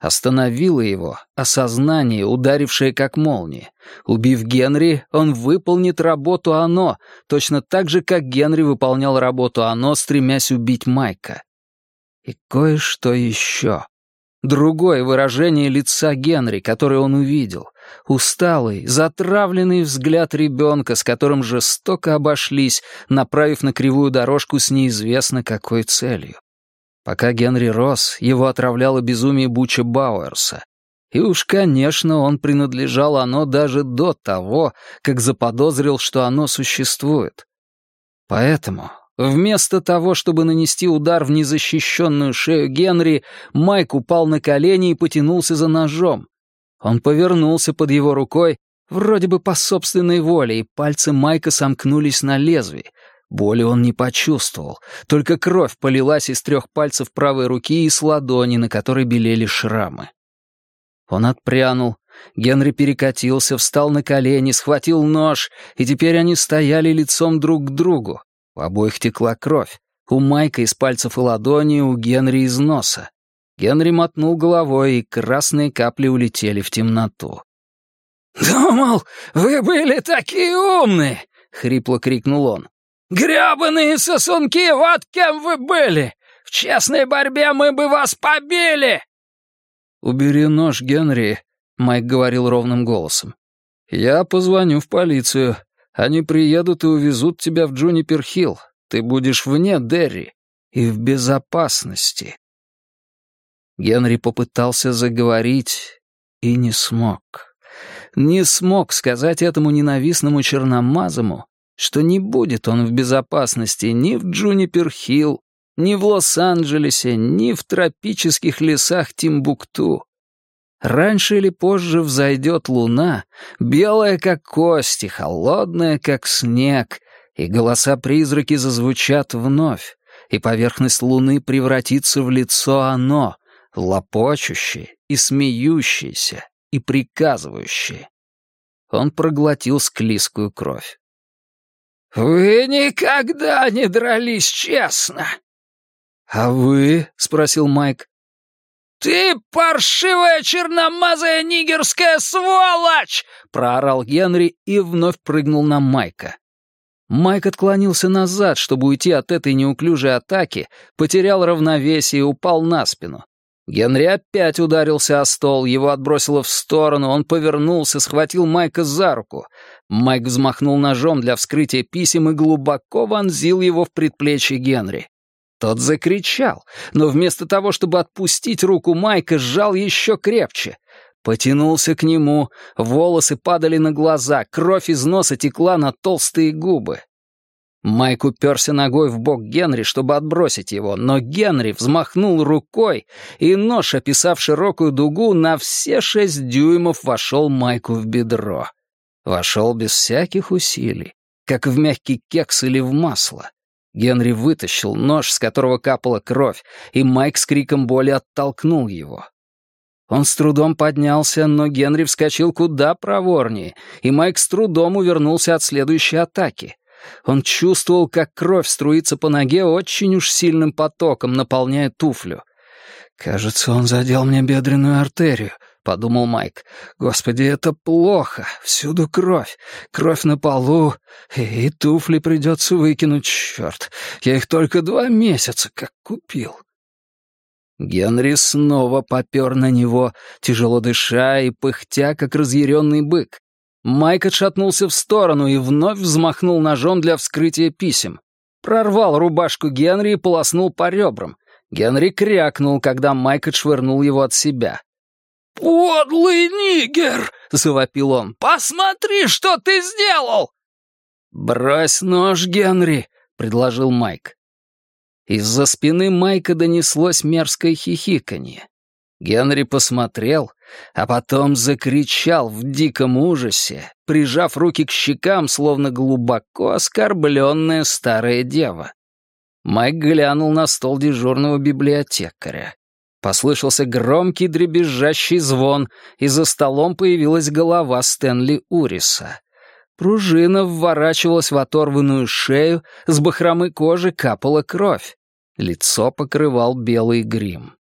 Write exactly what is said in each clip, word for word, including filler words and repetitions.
Остановило его осознание, ударившее как молния. Убив Генри, он выполнит работу Оно, точно так же, как Генри выполнял работу Оно, стремясь убить Майка. И кое-что еще. Другое выражение лица Генри, которое он увидел. Усталый, затравленный взгляд ребенка, с которым жестоко обошлись, направив на кривую дорожку с неизвестно какой целью. Пока Генри рос, его отравляло безумие Буча Бауэрса. И уж, конечно, он принадлежал Оно даже до того, как заподозрил, что оно существует. Поэтому, вместо того, чтобы нанести удар в незащищенную шею Генри, Майк упал на колени и потянулся за ножом. Он повернулся под его рукой, вроде бы по собственной воле, и пальцы Майка сомкнулись на лезвии. Боли он не почувствовал, только кровь полилась из трех пальцев правой руки и с ладони, на которой белели шрамы. Он отпрянул, Генри перекатился, встал на колени, схватил нож, и теперь они стояли лицом друг к другу. У обоих текла кровь, у Майка из пальцев и ладони, у Генри из носа. Генри мотнул головой, и красные капли улетели в темноту. «Думал, вы были такие умные!» — хрипло крикнул он. «Грёбаные сосунки, вот кем вы были! В честной борьбе мы бы вас побили!» «Убери нож, Генри», — Майк говорил ровным голосом. «Я позвоню в полицию. Они приедут и увезут тебя в Джунипер-Хилл. Ты будешь вне Дерри и в безопасности». Генри попытался заговорить и не смог. Не смог сказать этому ненавистному черномазому, что не будет он в безопасности ни в Джунипер-Хилл, ни в Лос-Анджелесе, ни в тропических лесах Тимбукту. Раньше или позже взойдет луна, белая как кости, холодная как снег, и голоса-призраки зазвучат вновь, и поверхность луны превратится в лицо Оно, лопочущее и смеющееся и приказывающее. Он проглотил склизкую кровь. «Вы никогда не дрались честно!» «А вы?» — спросил Майк. «Ты паршивая черномазая нигерская сволочь!» — проорал Генри и вновь прыгнул на Майка. Майк отклонился назад, чтобы уйти от этой неуклюжей атаки, потерял равновесие и упал на спину. Генри опять ударился о стол, его отбросило в сторону, он повернулся, схватил Майка за руку. Майк взмахнул ножом для вскрытия писем и глубоко вонзил его в предплечье Генри. Тот закричал, но вместо того, чтобы отпустить руку Майка, сжал еще крепче. Потянулся к нему, волосы падали на глаза, кровь из носа текла на толстые губы. Майк уперся ногой в бок Генри, чтобы отбросить его, но Генри взмахнул рукой, и нож, описав широкую дугу, на все шесть дюймов вошел Майку в бедро. Вошел без всяких усилий, как в мягкий кекс или в масло. Генри вытащил нож, с которого капала кровь, и Майк с криком боли оттолкнул его. Он с трудом поднялся, но Генри вскочил куда проворнее, и Майк с трудом увернулся от следующей атаки. Он чувствовал, как кровь струится по ноге очень уж сильным потоком, наполняя туфлю. «Кажется, он задел мне бедренную артерию», — подумал Майк. «Господи, это плохо. Всюду кровь. Кровь на полу. И туфли придется выкинуть, черт. Я их только два месяца как купил». Генри снова попер на него, тяжело дыша и пыхтя, как разъяренный бык. Майк отшатнулся в сторону и вновь взмахнул ножом для вскрытия писем. Прорвал рубашку Генри и полоснул по ребрам. Генри крякнул, когда Майк отшвырнул его от себя. «Подлый нигер!» — завопил он. «Посмотри, что ты сделал!» «Брось нож, Генри!» — предложил Майк. Из-за спины Майка донеслось мерзкое хихиканье. Генри посмотрел, а потом закричал в диком ужасе, прижав руки к щекам, словно глубоко оскорбленная старая дева. Майк глянул на стол дежурного библиотекаря. Послышался громкий дребезжащий звон, и за столом появилась голова Стэнли Уриса. Пружина вворачивалась в оторванную шею, с бахромы кожи капала кровь. Лицо покрывал белый грим.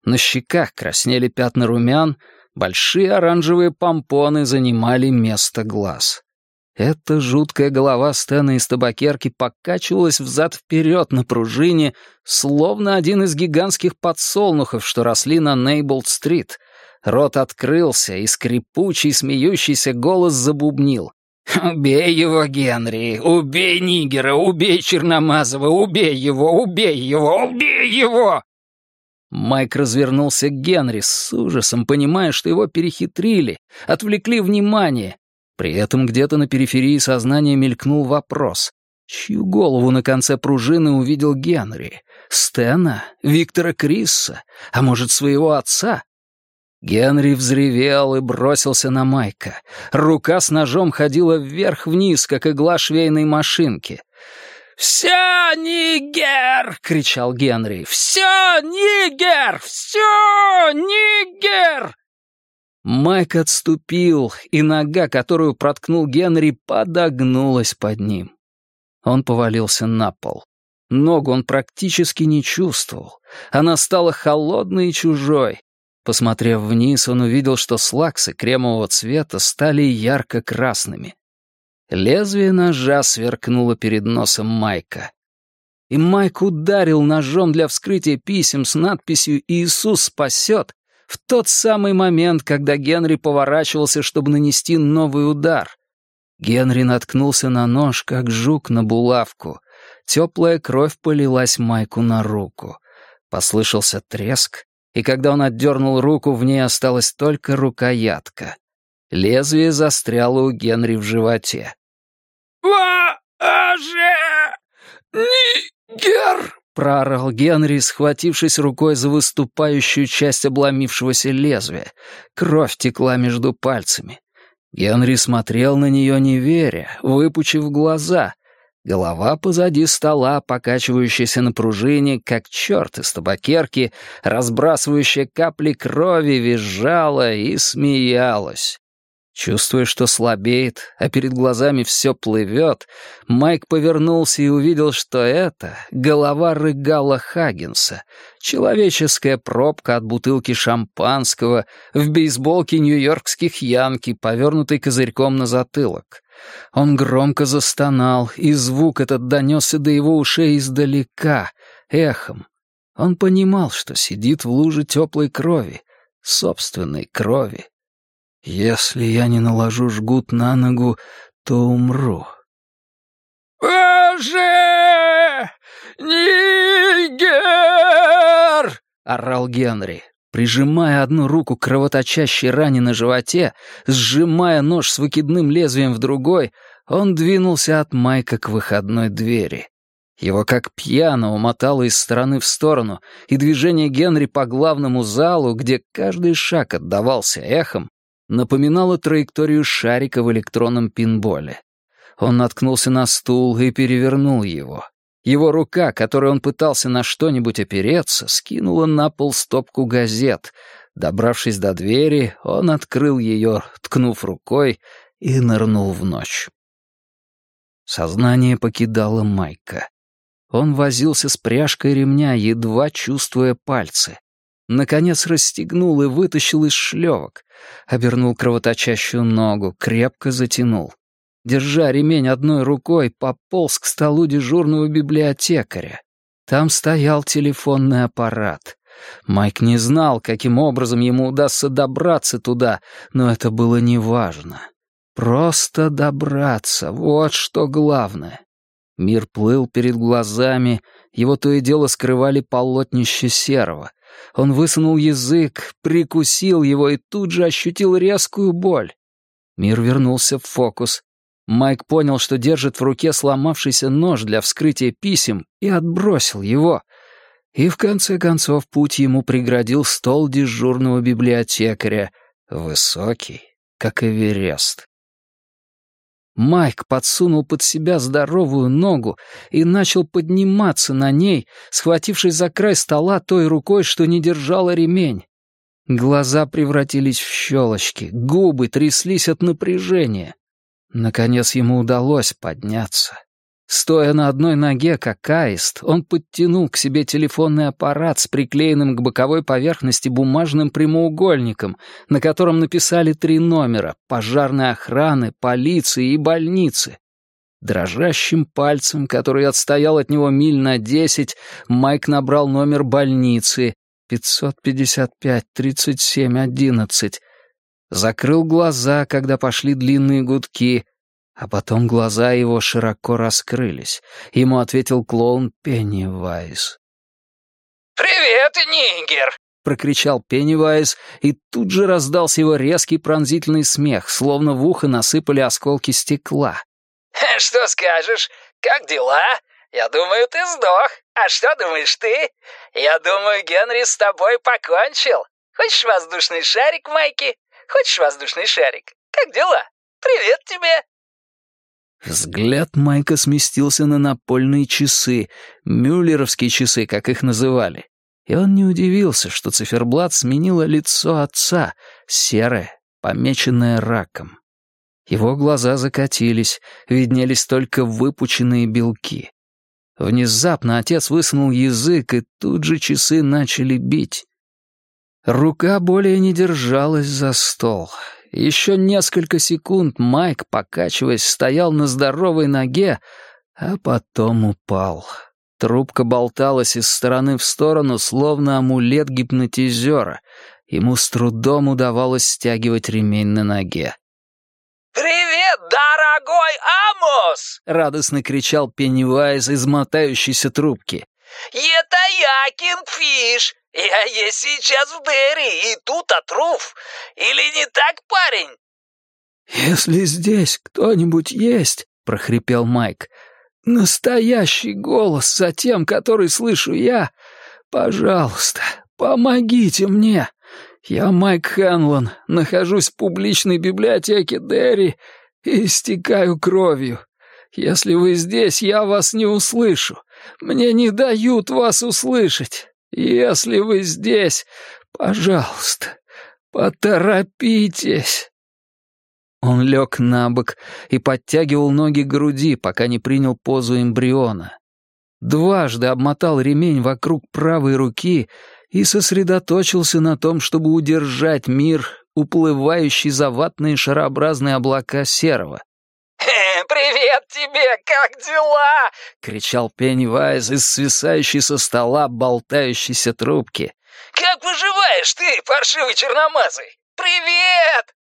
На щеках краснели пятна румян, большие оранжевые помпоны занимали место глаз. Эта жуткая голова Стэна из табакерки покачивалась взад-вперед на пружине, словно один из гигантских подсолнухов, что росли на Нейболт-стрит. Рот открылся, и скрипучий, смеющийся голос забубнил. «Убей его, Генри! Убей Нигера! Убей Черномазова! Убей его! Убей его! Убей его!» Майк развернулся к Генри с ужасом, понимая, что его перехитрили, отвлекли внимание. При этом где-то на периферии сознания мелькнул вопрос. Чью голову на конце пружины увидел Генри? Стэна? Виктора Крисса? А может, своего отца? Генри взревел и бросился на Майка. Рука с ножом ходила вверх-вниз, как игла швейной машинки. «Все, нигер!» — кричал Генри. «Все, нигер! Все, нигер!» Майк отступил, и нога, которую проткнул Генри, подогнулась под ним. Он повалился на пол. Ногу он практически не чувствовал. Она стала холодной и чужой. Посмотрев вниз, он увидел, что слаксы кремового цвета стали ярко-красными. Лезвие ножа сверкнуло перед носом Майка. И Майк ударил ножом для вскрытия писем с надписью «Иисус спасет» в тот самый момент, когда Генри поворачивался, чтобы нанести новый удар. Генри наткнулся на нож, как жук на булавку. Теплая кровь полилась Майку на руку. Послышался треск, и когда он отдернул руку, в ней осталась только рукоятка. Лезвие застряло у Генри в животе. «Боже! Нигер!» — проорал Генри, схватившись рукой за выступающую часть обломившегося лезвия. Кровь текла между пальцами. Генри смотрел на нее, не веря, выпучив глаза. Голова позади стола, покачивающаяся на пружине, как черт из табакерки, разбрасывающая капли крови, визжала и смеялась. Чувствуя, что слабеет, а перед глазами все плывет, Майк повернулся и увидел, что это голова Регала Хаггинса, человеческая пробка от бутылки шампанского в бейсболке нью-йоркских янки, повернутой козырьком на затылок. Он громко застонал, и звук этот донесся до его ушей издалека, эхом. Он понимал, что сидит в луже теплой крови, собственной крови. «Если я не наложу жгут на ногу, то умру». «Боже! Нигер!» — орал Генри, прижимая одну руку к кровоточащей ране на животе, сжимая нож с выкидным лезвием в другой, он двинулся от Майка к выходной двери. Его как пьяного мотало из стороны в сторону, и движение Генри по главному залу, где каждый шаг отдавался эхом, напоминало траекторию шарика в электронном пинболе. Он наткнулся на стул и перевернул его. Его рука, которой он пытался на что-нибудь опереться, скинула на пол стопку газет. Добравшись до двери, он открыл ее, ткнув рукой, и нырнул в ночь. Сознание покидало Майка. Он возился с пряжкой ремня, едва чувствуя пальцы. Наконец расстегнул и вытащил из шлевок. Обернул кровоточащую ногу, крепко затянул. Держа ремень одной рукой, пополз к столу дежурного библиотекаря. Там стоял телефонный аппарат. Майк не знал, каким образом ему удастся добраться туда, но это было неважно. Просто добраться, вот что главное. Мир плыл перед глазами, его то и дело скрывали полотнища серого. Он высунул язык, прикусил его и тут же ощутил резкую боль. Мир вернулся в фокус. Майк понял, что держит в руке сломавшийся нож для вскрытия писем, и отбросил его. И в конце концов путь ему преградил стол дежурного библиотекаря, высокий, как Эверест. Майк подсунул под себя здоровую ногу и начал подниматься на ней, схватившись за край стола той рукой, что не держала ремень. Глаза превратились в щелочки, губы тряслись от напряжения. Наконец ему удалось подняться. Стоя на одной ноге, как аист, он подтянул к себе телефонный аппарат с приклеенным к боковой поверхности бумажным прямоугольником, на котором написали три номера — пожарной охраны, полиции и больницы. Дрожащим пальцем, который отстоял от него миль на десять, Майк набрал номер больницы пятьсот пятьдесят пять тридцать семь одиннадцать. Закрыл глаза, когда пошли длинные гудки, а потом глаза его широко раскрылись. Ему ответил клоун Пеннивайз. «Привет, нигер!» — прокричал Пеннивайз, и тут же раздался его резкий пронзительный смех, словно в ухо насыпали осколки стекла. «Что скажешь? Как дела? Я думаю, ты сдох. А что думаешь ты? Я думаю, Генри с тобой покончил. Хочешь воздушный шарик, Майки? Хочешь воздушный шарик? Как дела? Привет тебе!» Взгляд Майка сместился на напольные часы, мюллеровские часы, как их называли. И он не удивился, что циферблат сменило лицо отца, серое, помеченное раком. Его глаза закатились, виднелись только выпученные белки. Внезапно отец высунул язык, и тут же часы начали бить. Рука более не держалась за стол. Еще несколько секунд Майк, покачиваясь, стоял на здоровой ноге, а потом упал. Трубка болталась из стороны в сторону, словно амулет гипнотизера. Ему с трудом удавалось стягивать ремень на ноге. «Привет, дорогой Амос!» — радостно кричал Пеннивайз из мотающейся трубки. «Это я, Кингфиш! Я есть сейчас в Дерри, и тут отруб. Или не так, парень?» «Если здесь кто-нибудь есть, — прохрипел Майк, — настоящий голос за тем, который слышу я, пожалуйста, помогите мне. Я Майк Хэнлон, нахожусь в публичной библиотеке Дерри и истекаю кровью. Если вы здесь, я вас не услышу. Мне не дают вас услышать. Если вы здесь, пожалуйста, поторопитесь». Он лег на бок и подтягивал ноги к груди, пока не принял позу эмбриона. Дважды обмотал ремень вокруг правой руки и сосредоточился на том, чтобы удержать мир, уплывающий за ватные шарообразные облака серого. «Привет тебе, как дела?» — кричал Пеннивайз из свисающей со стола болтающейся трубки. «Как выживаешь ты, паршивый черномазый? Привет!»